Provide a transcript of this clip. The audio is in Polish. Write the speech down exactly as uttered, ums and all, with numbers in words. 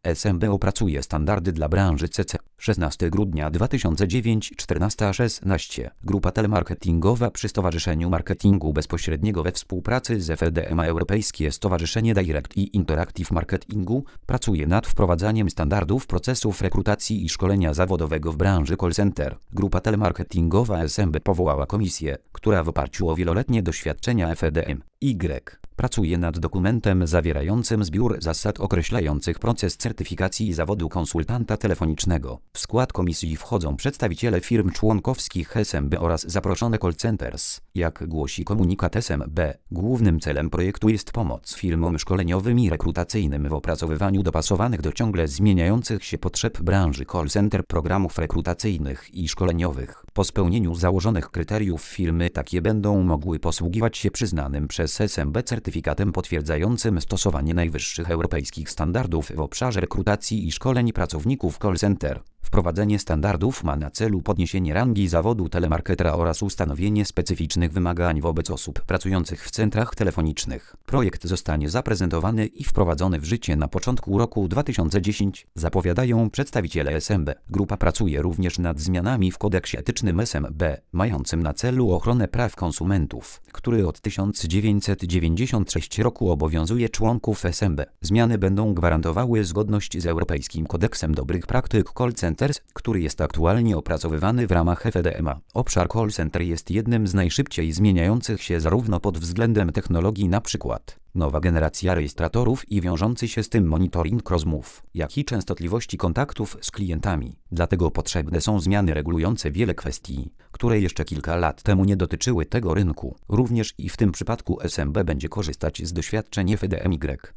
S M B opracuje standardy dla branży C C. szesnastego grudnia dwa tysiące dziewiątego, czternasta szesnaście. Grupa telemarketingowa przy Stowarzyszeniu Marketingu Bezpośredniego we współpracy z F D M A Europejskie Stowarzyszenie Direct i Interactive Marketingu pracuje nad wprowadzaniem standardów procesów rekrutacji i szkolenia zawodowego w branży call center. Grupa telemarketingowa S M B powołała komisję, która w oparciu o wieloletnie doświadczenia F D M Y pracuje nad dokumentem zawierającym zbiór zasad określających proces certyfikacji zawodu konsultanta telefonicznego. W skład komisji wchodzą przedstawiciele firm członkowskich S M B oraz zaproszone call centers. Jak głosi komunikat S M B, głównym celem projektu jest pomoc firmom szkoleniowym i rekrutacyjnym w opracowywaniu dopasowanych do ciągle zmieniających się potrzeb branży call center programów rekrutacyjnych i szkoleniowych. Po spełnieniu założonych kryteriów firmy takie będą mogły posługiwać się przyznanym przez S M B certyfikatem potwierdzającym stosowanie najwyższych europejskich standardów w obszarze rekrutacji i szkoleń pracowników call center. Wprowadzenie standardów ma na celu podniesienie rangi zawodu telemarketera oraz ustanowienie specyficznych wymagań wobec osób pracujących w centrach telefonicznych. Projekt zostanie zaprezentowany i wprowadzony w życie na początku roku dwa tysiące dziesiątego, zapowiadają przedstawiciele S M B. Grupa pracuje również nad zmianami w kodeksie etycznym S M B, mającym na celu ochronę praw konsumentów, który od tysiąc dziewięćset dziewięćdziesiątego trzeciego roku obowiązuje członków S M B. Zmiany będą gwarantowały zgodność z Europejskim Kodeksem Dobrych Praktyk Call Center, który jest aktualnie opracowywany w ramach F D M A. Obszar call center jest jednym z najszybciej zmieniających się zarówno pod względem technologii, np. nowa generacja rejestratorów i wiążący się z tym monitoring rozmów, jak i częstotliwości kontaktów z klientami. Dlatego potrzebne są zmiany regulujące wiele kwestii, które jeszcze kilka lat temu nie dotyczyły tego rynku. Również i w tym przypadku S M B będzie korzystać z doświadczeń F D M Y.